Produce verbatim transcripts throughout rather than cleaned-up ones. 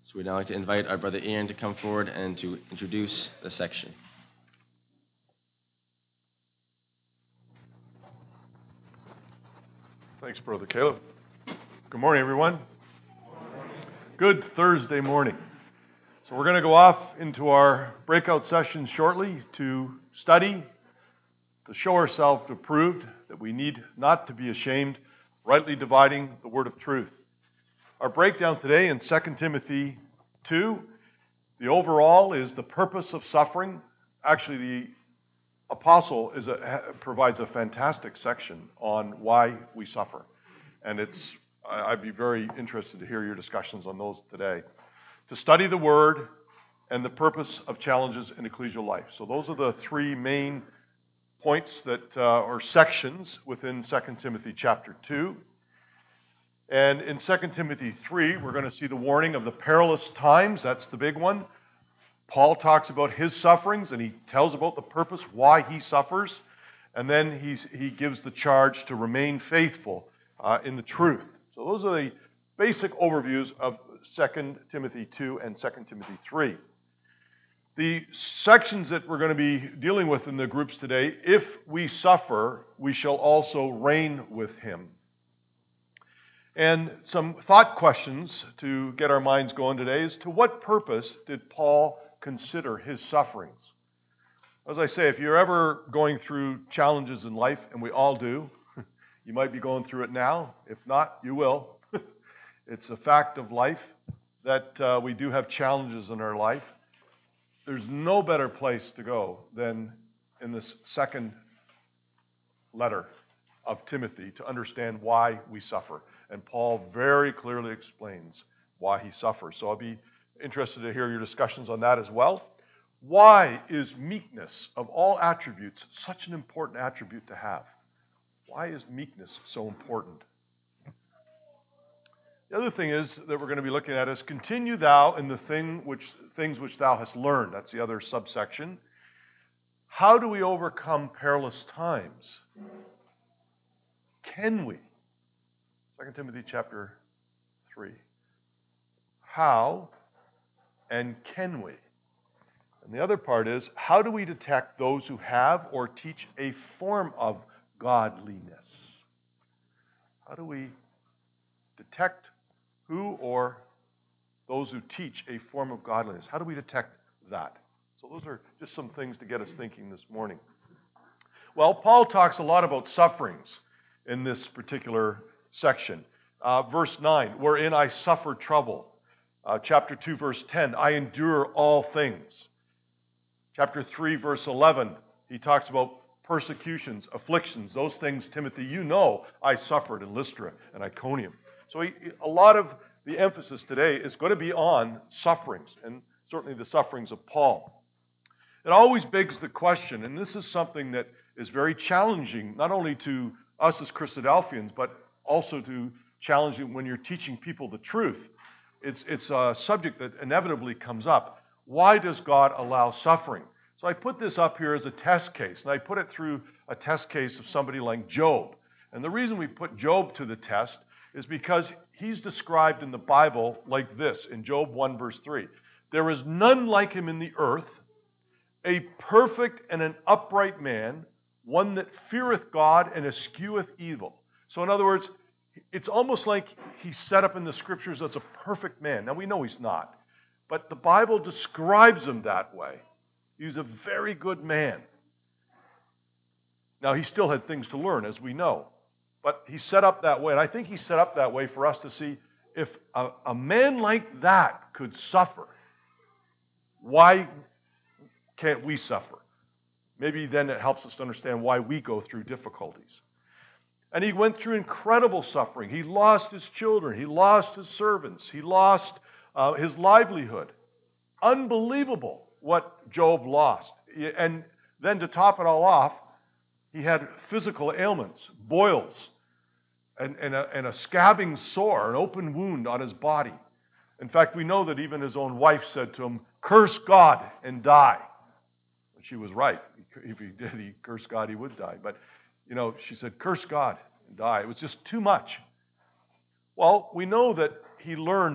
So we'd now like to invite our brother Ian to come forward and to introduce the section. Thanks, Brother Caleb. Good morning, everyone. Good Thursday morning. So we're going to go off into our breakout sessions shortly to study, to show ourselves approved, that we need not to be ashamed, rightly dividing the word of truth. Our breakdown today in Second Timothy two, the overall is the purpose of suffering. Actually, the apostle is a, provides a fantastic section on why we suffer. And it's I'd be very interested to hear your discussions on those today. To study the word and the purpose of challenges in ecclesial life. So those are the three main points that uh, or sections within Second Timothy chapter two. And in Second Timothy three, we're going to see the warning of the perilous times. That's the big one. Paul talks about his sufferings, and he tells about the purpose, why he suffers. And then he's, he gives the charge to remain faithful uh, in the truth. So those are the basic overviews of Second Timothy two and Second Timothy three. The sections that we're going to be dealing with in the groups today, if we suffer, we shall also reign with him. And some thought questions to get our minds going today is, to what purpose did Paul consider his sufferings? As I say, if you're ever going through challenges in life, and we all do, you might be going through it now. If not, you will. It's a fact of life that uh, we do have challenges in our life. There's no better place to go than in this second letter of Timothy to understand why we suffer. And Paul very clearly explains why he suffers. So I'll be interested to hear your discussions on that as well. Why is meekness, of all attributes, such an important attribute to have? Why is meekness so important? The other thing is that we're going to be looking at is, continue thou in the thing which things which thou hast learned. That's the other subsection. How do we overcome perilous times? Can we? Second Timothy chapter three. How and can we? And the other part is, how do we detect those who have or teach a form of godliness? How do we detect who or those who teach a form of godliness? How do we detect that? So those are just some things to get us thinking this morning. Well, Paul talks a lot about sufferings in this particular section. Uh, verse nine, wherein I suffer trouble. Uh, chapter two, verse ten, I endure all things. Chapter three, verse eleven, he talks about persecutions, afflictions, those things, Timothy, you know I suffered in Lystra and Iconium. So he, a lot of the emphasis today is going to be on sufferings, and certainly the sufferings of Paul. It always begs the question, and this is something that is very challenging, not only to us as Christadelphians, but also to challenging when you're teaching people the truth. It's, it's a subject that inevitably comes up. Why does God allow suffering? So I put this up here as a test case, and I put it through a test case of somebody like Job. And the reason we put Job to the test is because he's described in the Bible like this, in Job one, verse three. There is none like him in the earth, a perfect and an upright man, one that feareth God and escheweth evil. So in other words, it's almost like he's set up in the scriptures as a perfect man. Now we know he's not, but the Bible describes him that way. He's a very good man. Now he still had things to learn, as we know, but he's set up that way. And I think he's set up that way for us to see, if a, a man like that could suffer, why can't we suffer? Maybe then it helps us to understand why we go through difficulties. And he went through incredible suffering. He lost his children. He lost his servants. He lost uh, his livelihood. Unbelievable what Job lost. And then to top it all off, he had physical ailments, boils, and, and, a, and a scabbing sore, an open wound on his body. In fact, we know that even his own wife said to him, curse God and die. She was right. If he did, he cursed God, he would die. But, you know, she said, curse God and die. It was just too much. Well, we know that he learned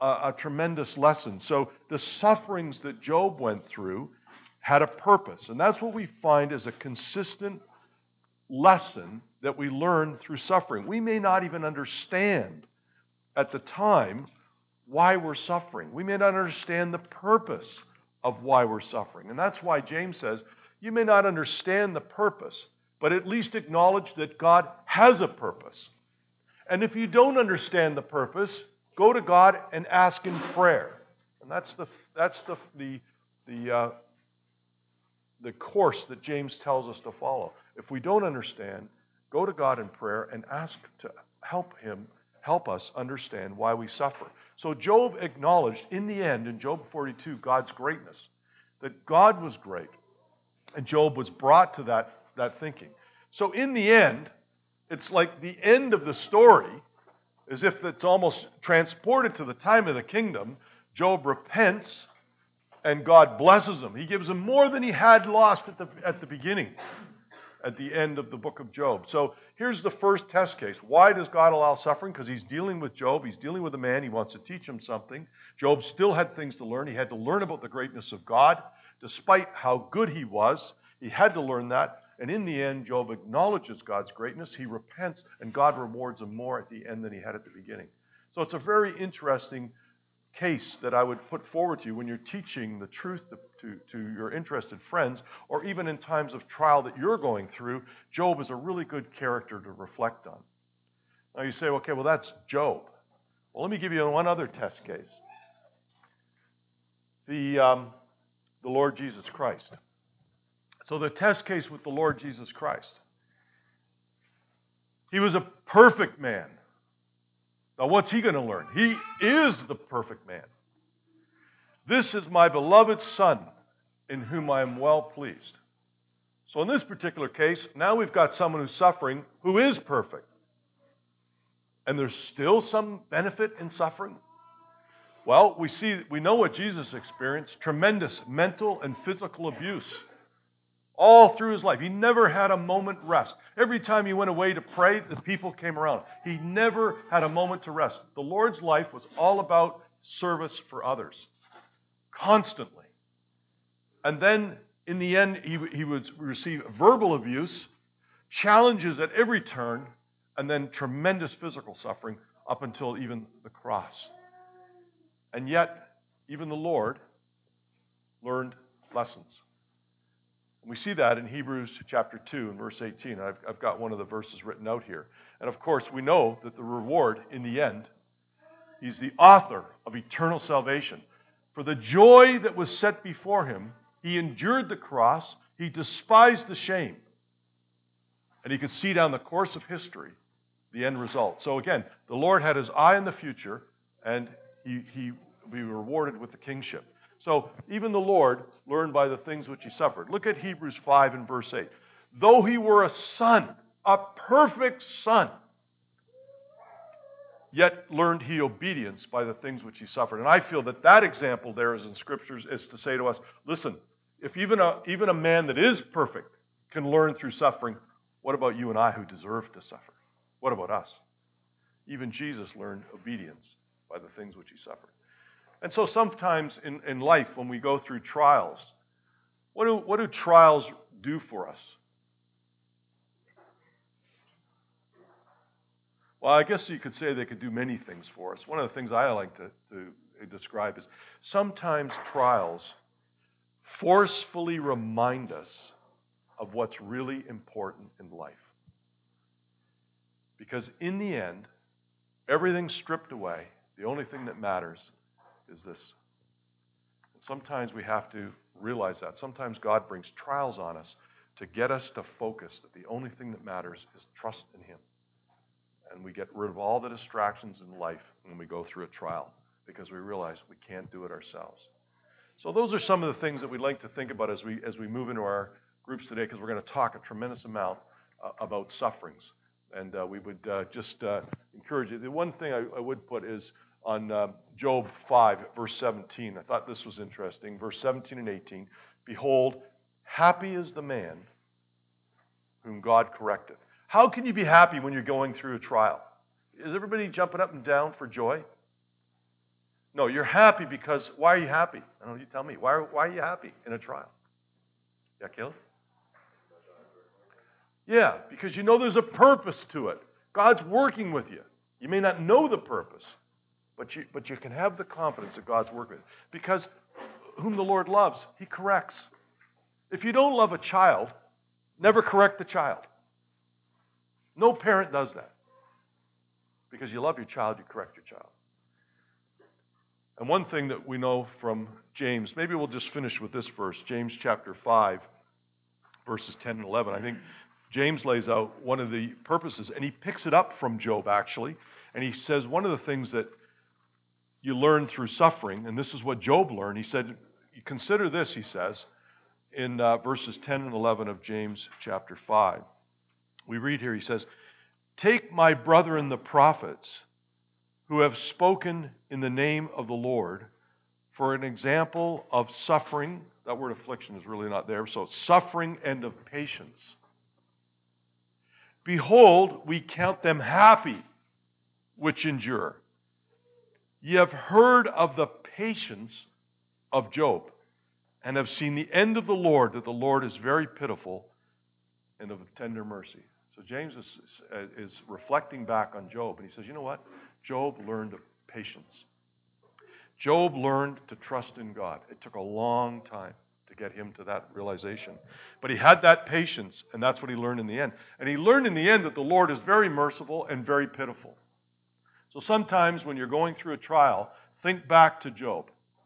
a, a tremendous lesson. So the sufferings that Job went through had a purpose. And that's what we find as a consistent lesson that we learn through suffering. We may not even understand at the time why we're suffering. We may not understand the purpose of why we're suffering. And that's why James says, you may not understand the purpose, but at least acknowledge that God has a purpose. And if you don't understand the purpose, go to God and ask in prayer. And that's the that's the the the, uh, the course that James tells us to follow. If we don't understand, go to God in prayer and ask to help him, help us understand why we suffer. So Job acknowledged in the end, in Job forty-two, God's greatness, that God was great. And Job was brought to that, that thinking. So in the end, it's like the end of the story, as if it's almost transported to the time of the kingdom. Job repents, and God blesses him. He gives him more than he had lost at the, at the beginning, at the end of the book of Job. So here's the first test case. Why does God allow suffering? Because he's dealing with Job. He's dealing with a man. He wants to teach him something. Job still had things to learn. He had to learn about the greatness of God. Despite how good he was, he had to learn that. And in the end, Job acknowledges God's greatness. He repents, and God rewards him more at the end than he had at the beginning. So it's a very interesting case that I would put forward to you when you're teaching the truth to, to, to your interested friends, or even in times of trial that you're going through. Job is a really good character to reflect on. Now you say, okay, well, that's Job. Well, let me give you one other test case. The... Um, the Lord Jesus Christ. So the test case with the Lord Jesus Christ. He was a perfect man. Now what's he going to learn? He is the perfect man. This is my beloved Son, in whom I am well pleased. So in this particular case, now we've got someone who's suffering who is perfect. And there's still some benefit in suffering. Well, we see, we know what Jesus experienced, tremendous mental and physical abuse all through his life. He never had a moment rest. Every time he went away to pray, the people came around. He never had a moment to rest. The Lord's life was all about service for others, constantly. And then, in the end, he, he would receive verbal abuse, challenges at every turn, and then tremendous physical suffering up until even the cross. And yet, even the Lord learned lessons. And we see that in Hebrews chapter two and verse eighteen. I've, I've got one of the verses written out here. And of course, we know that the reward in the end, he's the author of eternal salvation. For the joy that was set before him, he endured the cross, he despised the shame. And he could see down the course of history the end result. So again, the Lord had his eye on the future, and He, he will be rewarded with the kingship. So even the Lord learned by the things which he suffered. Look at Hebrews five and verse eight. Though he were a son, a perfect son, yet learned he obedience by the things which he suffered. And I feel that that example there is in Scriptures is to say to us, listen, if even a, even a man that is perfect can learn through suffering, what about you and I who deserve to suffer? What about us? Even Jesus learned obedience by the things which he suffered. And so sometimes in, in life, when we go through trials, what do, what do trials do for us? Well, I guess you could say they could do many things for us. One of the things I like to, to describe is sometimes trials forcefully remind us of what's really important in life. Because in the end, everything's stripped away. The only thing that matters is this. And sometimes we have to realize that. Sometimes God brings trials on us to get us to focus that the only thing that matters is trust in him. And we get rid of all the distractions in life when we go through a trial because we realize we can't do it ourselves. So those are some of the things that we'd like to think about as we as we move into our groups today, because we're going to talk a tremendous amount uh, about sufferings. And uh, we would uh, just uh, encourage you. The one thing I, I would put is on uh, Job five, verse seventeen. I thought this was interesting. Verse seventeen and eighteen. Behold, happy is the man whom God correcteth. How can you be happy when you're going through a trial? Is everybody jumping up and down for joy? No, you're happy because, why are you happy? I don't know, you tell me. Why, why are you happy in a trial? Yeah, Caleb? Yeah, because you know there's a purpose to it. God's working with you. You may not know the purpose, but you, but you can have the confidence that God's working with you. Because whom the Lord loves, He corrects. If you don't love a child, never correct the child. No parent does that. Because you love your child, you correct your child. And one thing that we know from James, maybe we'll just finish with this verse, James chapter five, verses ten and eleven. I think James lays out one of the purposes, and he picks it up from Job, actually. And he says one of the things that you learn through suffering, and this is what Job learned. He said, consider this, he says, in uh, verses ten and eleven of James chapter five. We read here, he says, take my brethren the prophets, who have spoken in the name of the Lord, for an example of suffering. That word affliction is really not there. So suffering and of patience. Behold, we count them happy which endure. Ye have heard of the patience of Job, and have seen the end of the Lord, that the Lord is very pitiful and of tender mercy. So James is, is reflecting back on Job, and he says, you know what? Job learned patience. Job learned to trust in God. It took a long time to get him to that realization. But he had that patience, and that's what he learned in the end. And he learned in the end that the Lord is very merciful and very pitiful. So sometimes when you're going through a trial, think back to Job.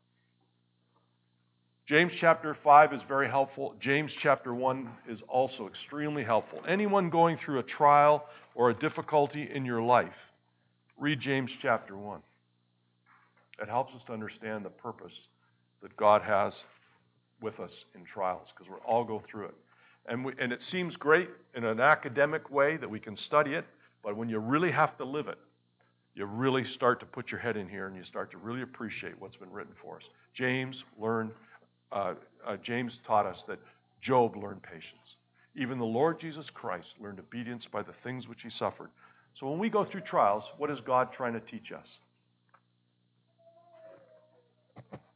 James chapter five is very helpful. James chapter one is also extremely helpful. Anyone going through a trial or a difficulty in your life, read James chapter one. It helps us to understand the purpose that God has with us in trials, because we'll all go through it. And, we, and it seems great in an academic way that we can study it, but when you really have to live it, you really start to put your head in here and you start to really appreciate what's been written for us. James learned, uh, uh, James taught us that Job learned patience. Even the Lord Jesus Christ learned obedience by the things which he suffered. So when we go through trials, what is God trying to teach us?